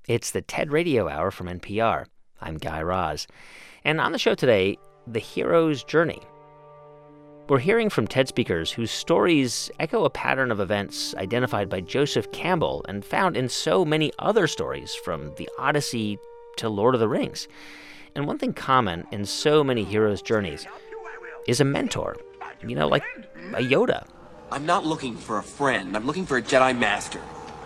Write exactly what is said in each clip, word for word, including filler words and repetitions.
It's the TED Radio Hour from N P R. I'm Guy Raz. And on the show today, the hero's journey. We're hearing from TED speakers whose stories echo a pattern of events identified by Joseph Campbell and found in so many other stories, from the Odyssey to Lord of the Rings. And one thing common in so many heroes' journeys is a mentor, you know, like a Yoda. I'm not looking for a friend. I'm looking for a Jedi Master.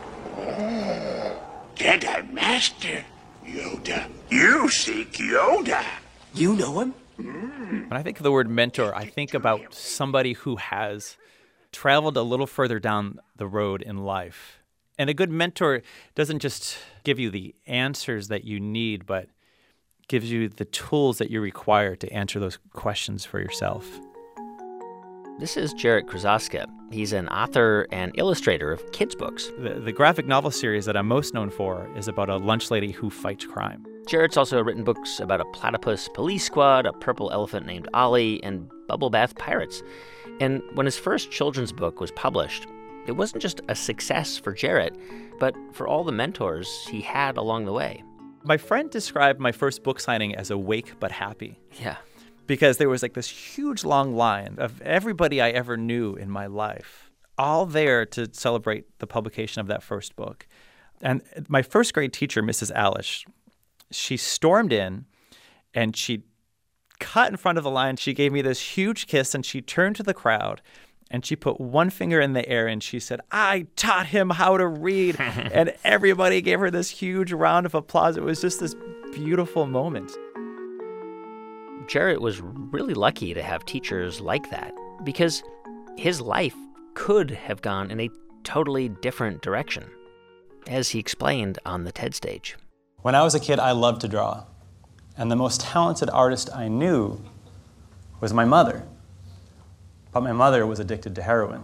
Jedi Master? Yoda. You seek Yoda. You know him? When I think of the word mentor, I think about somebody who has traveled a little further down the road in life. And a good mentor doesn't just give you the answers that you need, but gives you the tools that you require to answer those questions for yourself. This is Jarrett Krzaska. He's an author and illustrator of kids' books. The, the graphic novel series that I'm most known for is about a lunch lady who fights crime. Jarrett's also written books about a platypus police squad, a purple elephant named Ollie, and bubble bath pirates. And when his first children's book was published, it wasn't just a success for Jarrett, but for all the mentors he had along the way. My friend described my first book signing as awake but happy. Yeah. Because there was like this huge long line of everybody I ever knew in my life, all there to celebrate the publication of that first book. And my first grade teacher, Missus Alish, she stormed in and she cut in front of the line. She gave me this huge kiss and she turned to the crowd and she put one finger in the air and she said, "I taught him how to read." And everybody gave her this huge round of applause. It was just this beautiful moment. Jarrett was really lucky to have teachers like that because his life could have gone in a totally different direction, as he explained on the TED stage. When I was a kid, I loved to draw, and the most talented artist I knew was my mother. But my mother was addicted to heroin.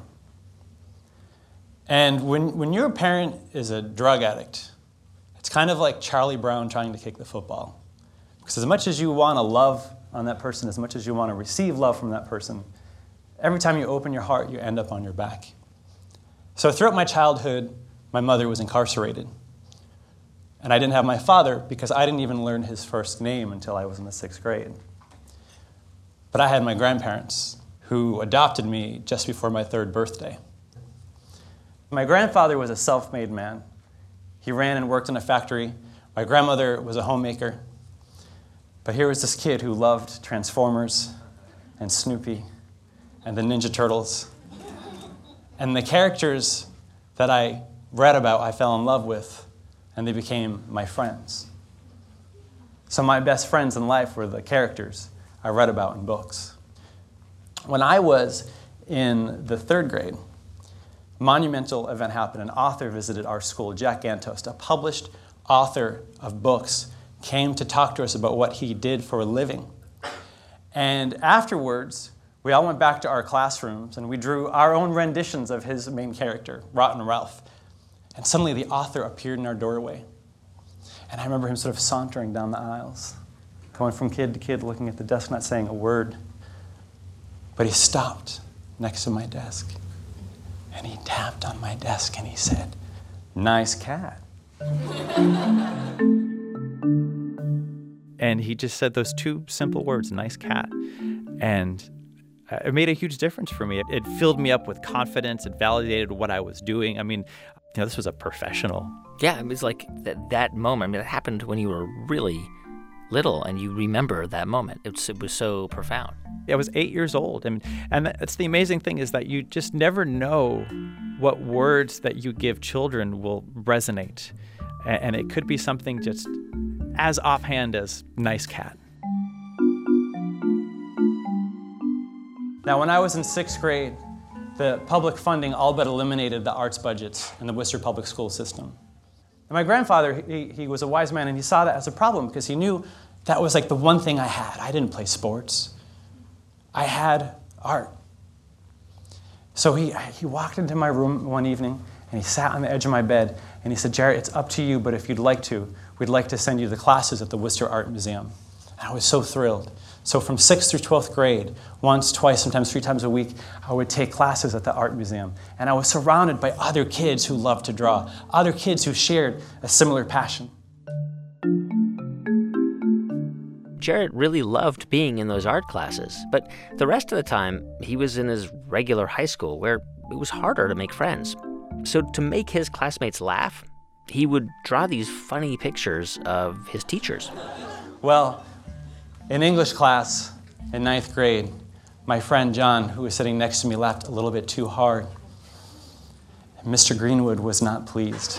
And when, when your parent is a drug addict, it's kind of like Charlie Brown trying to kick the football. Because as much as you want to love on that person, as much as you want to receive love from that person, every time you open your heart, you end up on your back. So throughout my childhood, my mother was incarcerated. And I didn't have my father because I didn't even learn his first name until I was in the sixth grade. But I had my grandparents who adopted me just before my third birthday. My grandfather was a self-made man. He ran and worked in a factory. My grandmother was a homemaker. But here was this kid who loved Transformers and Snoopy and the Ninja Turtles. And the characters that I read about, I fell in love with, and they became my friends. So my best friends in life were the characters I read about in books. When I was in the third grade, a monumental event happened. An author visited our school, Jack Gantost, a published author of books, came to talk to us about what he did for a living. And afterwards, we all went back to our classrooms and we drew our own renditions of his main character, Rotten Ralph. And suddenly the author appeared in our doorway. And I remember him sort of sauntering down the aisles, going from kid to kid, looking at the desk, not saying a word. But he stopped next to my desk and he tapped on my desk and he said, "Nice cat." And he just said those two simple words, "nice cat." And it made a huge difference for me. It, it filled me up with confidence. It validated what I was doing. I mean, you know, this was a professional. Yeah, it was like that, that moment. I mean, it happened when you were really little and you remember that moment. It was, it was so profound. I was eight years old. I mean, and that's the amazing thing is that you just never know what words that you give children will resonate. And it could be something just as offhand as "nice cat." Now, when I was in sixth grade, the public funding all but eliminated the arts budgets in the Worcester public school system. And my grandfather, he, he was a wise man, and he saw that as a problem because he knew that was like the one thing I had. I didn't play sports. I had art. So he, he walked into my room one evening, and he sat on the edge of my bed, and he said, "Jarrett, it's up to you, but if you'd like to, we'd like to send you to classes at the Worcester Art Museum." And I was so thrilled. So from sixth through twelfth grade, once, twice, sometimes three times a week, I would take classes at the art museum. And I was surrounded by other kids who loved to draw, other kids who shared a similar passion. Jarrett really loved being in those art classes, but the rest of the time, he was in his regular high school where it was harder to make friends. So to make his classmates laugh, he would draw these funny pictures of his teachers. Well, in English class in ninth grade, my friend John, who was sitting next to me, laughed a little bit too hard. Mister Greenwood was not pleased.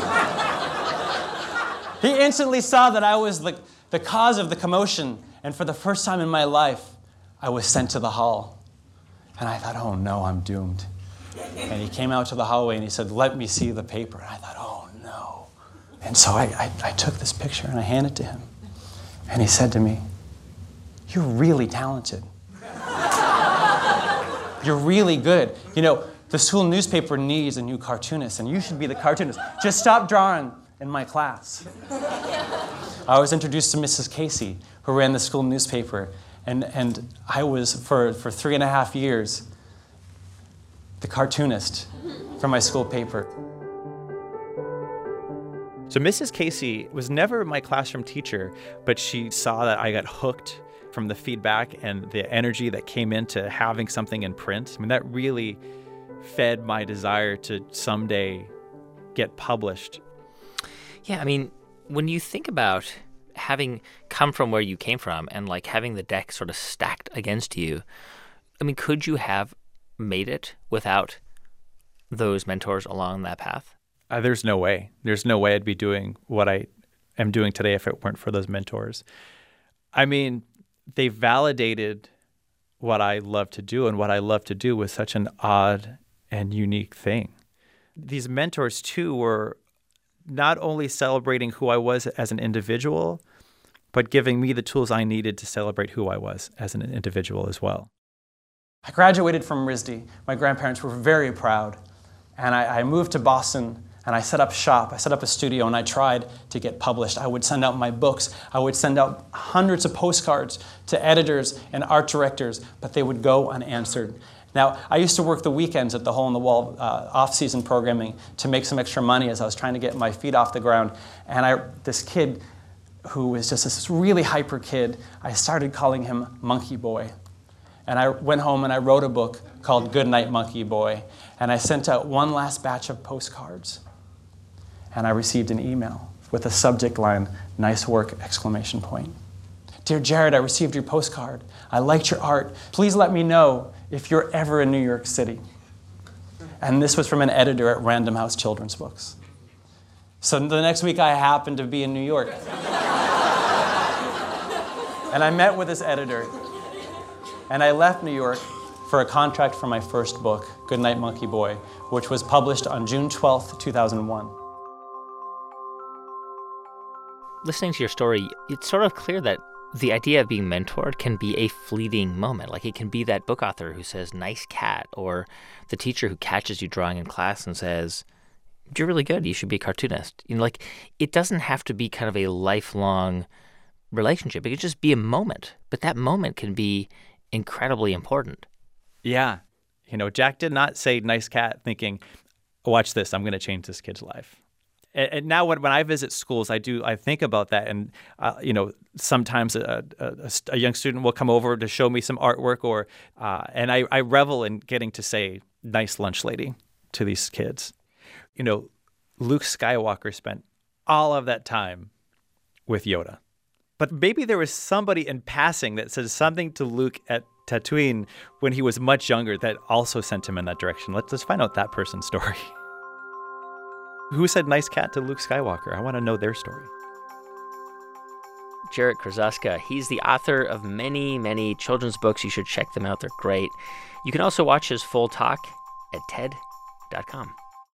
He instantly saw that I was the, the cause of the commotion, and for the first time in my life, I was sent to the hall. And I thought, oh no, I'm doomed. And he came out to the hallway and he said, let me see the paper. And I thought, oh no. And so I, I, I took this picture and I handed it to him. And he said to me, you're really talented. You're really good. You know, the school newspaper needs a new cartoonist, and you should be the cartoonist. Just stop drawing in my class. I was introduced to Missus Casey, who ran the school newspaper, and, and I was, for, for three and a half years, the cartoonist for my school paper. So Missus Casey was never my classroom teacher, but she saw that I got hooked from the feedback and the energy that came into having something in print. I mean, that really fed my desire to someday get published. Yeah, I mean, when you think about having come from where you came from and like having the deck sort of stacked against you, I mean, could you have made it without those mentors along that path? Uh, there's no way. There's no way I'd be doing what I am doing today if it weren't for those mentors. I mean, they validated what I love to do, and what I love to do was such an odd and unique thing. These mentors, too, were not only celebrating who I was as an individual, but giving me the tools I needed to celebrate who I was as an individual as well. I graduated from R I S D. My grandparents were very proud. And I, I moved to Boston, and I set up shop. I set up a studio, and I tried to get published. I would send out my books. I would send out hundreds of postcards to editors and art directors, but they would go unanswered. Now, I used to work the weekends at the Hole in the Wall uh, off-season programming to make some extra money as I was trying to get my feet off the ground. And I, this kid, who was just this really hyper kid, I started calling him Monkey Boy. And I went home and I wrote a book called Good Night, Monkey Boy. And I sent out one last batch of postcards. And I received an email with a subject line, nice work, exclamation point. Dear Jared, I received your postcard. I liked your art. Please let me know if you're ever in New York City. And this was from an editor at Random House Children's Books. So the next week I happened to be in New York. And I met with this editor. And I left New York for a contract for my first book, Good Night, Monkey Boy, which was published on June twelfth, two thousand one. Listening to your story, it's sort of clear that the idea of being mentored can be a fleeting moment. Like it can be that book author who says, nice cat, or the teacher who catches you drawing in class and says, you're really good, you should be a cartoonist. You know, like it doesn't have to be kind of a lifelong relationship. It could just be a moment, but that moment can be incredibly important. Yeah. You know, Jack did not say nice cat thinking, watch this, I'm going to change this kid's life. And, and now when, when I visit schools, I do, I think about that. And, uh, you know, sometimes a, a, a young student will come over to show me some artwork or, uh, and I, I revel in getting to say, nice lunch lady to these kids. You know, Luke Skywalker spent all of that time with Yoda. But maybe there was somebody in passing that said something to Luke at Tatooine when he was much younger that also sent him in that direction. Let's, let's find out that person's story. Who said nice cat to Luke Skywalker? I want to know their story. Jarrett Krosoczka, he's the author of many, many children's books. You should check them out. They're great. You can also watch his full talk at T E D dot com.